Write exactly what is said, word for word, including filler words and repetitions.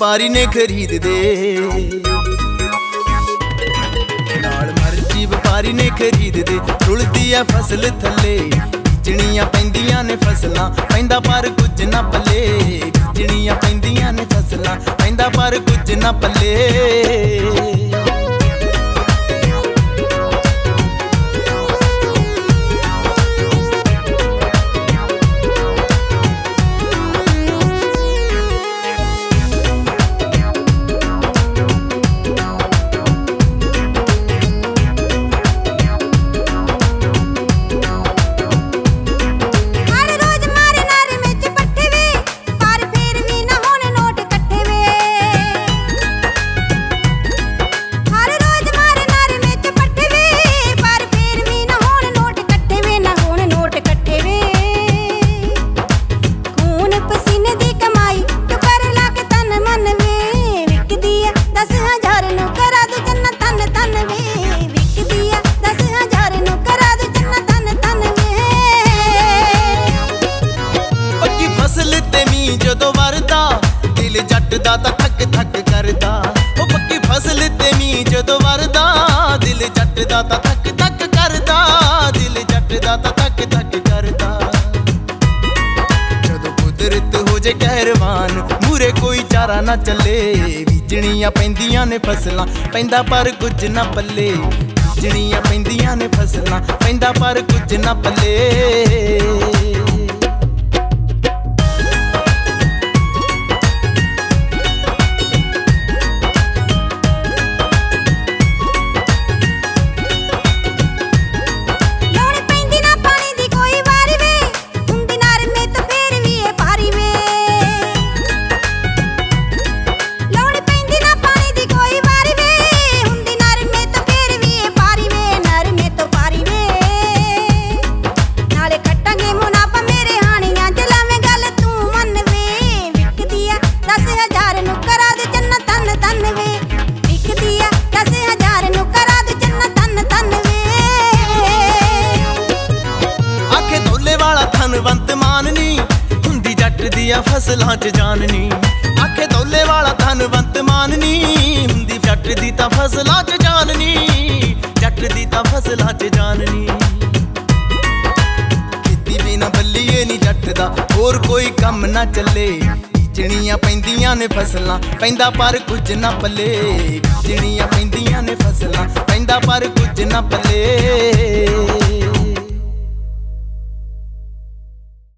ਵਪਾਰੀ ਨੇ ਖਰੀਦ ਦੇ ਨਾਲ ਮਰਜੀ ਵਪਾਰੀ ਨੇ ਖਰੀਦ ਦੇ ਰੁਲਦੀ ਆ ਫਸਲ ਥੱਲੇ ਬੀਜਣੀਆਂ ਪੈਂਦੀਆਂ ਨੇ ਫਸਲਾਂ ਪੈਂਦਾ ਪਰ ਕੁਝ ਨਾ ਪੱਲੇ ਬੀਜਣੀਆਂ ਪੈਂਦੀਆਂ ਨੇ ਫਸਲਾਂ ਪੈਂਦਾ ਪਰ ਕੁਝ ਨਾ ਪੱਲੇ ਜਦੋਂ ਵਰਦਾ ਦਿਲ ਜੱਟ ਦਾ ਤਾਂ ਥੱਕ ਥੱਕ ਕਰਦਾ ਉਹ ਪੱਕੀ ਫਸਲ ਤੇ ਮੀਂਹ ਜਦੋਂ ਵਰਦਾ ਦਿਲ ਜੱਟ ਦਾ ਤਾਂ ਥੱਕ ਥੱਕ ਕਰਦਾ ਦਿਲ ਜੱਟ ਦਾ ਤਾਂ ਥੱਕ ਥੱਕ ਕਰਦਾ ਜਦੋਂ ਕੁਦਰਤ ਹੋ ਜੇ ਕਹਿਰਵਾਨ ਮੂਰੇ ਕੋਈ ਚਾਰਾ ਨਾ ਚੱਲੇ ਬੀਜਣੀਆਂ ਪੈਂਦੀਆਂ ਨੇ ਫਸਲਾਂ ਪੈਂਦਾ ਪਰ ਕੁਝ ਨਾ ਪੱਲੇ ਬੀਜਣੀਆਂ ਪੈਂਦੀਆਂ ਨੇ ਫਸਲਾਂ ਪੈਂਦਾ ਪਰ ਕੁਝ ਨਾ ਪੱਲੇ ਧਨਵੰਤ ਮਾਨ ਨੀ ਹੁੰਦੀ ਜੱਟ ਦੀਆਂ ਫਸਲਾਂ 'ਚ ਜਾਨ ਨੀ ਆਖੇ ਦੌਲੇ ਵਾਲਾ ਧਨਵੰਤ ਮਾਨ ਨੀ ਹੁੰਦੀ ਜੱਟ ਦੀ ਤਾਂ ਫਸਲਾਂ 'ਚ ਜਾਨ ਨੀ ਜੱਟ ਦੀ ਤਾਂ ਫਸਲਾਂ 'ਚ ਜਾਨ ਨੀ ਖੇਤੀ ਬਿਨਾ ਬੱਲੀਏ ਨੀ ਜੱਟ ਦਾ ਹੋਰ ਕੋਈ ਕੰਮ ਨਾ ਚੱਲੇ ਬੀਜਣੀਆਂ ਪੈਂਦੀਆਂ ਨੇ ਫਸਲਾਂ ਪੈਂਦਾ ਪਰ ਕੁਝ ਨਾ ਪੱਲੇ ਬੀਜਣੀਆਂ ਪੈਂਦੀਆਂ ਨੇ ਫਸਲਾਂ ਪੈਂਦਾ ਪਰ ਕੁਝ ਨਾ ਪੱਲੇ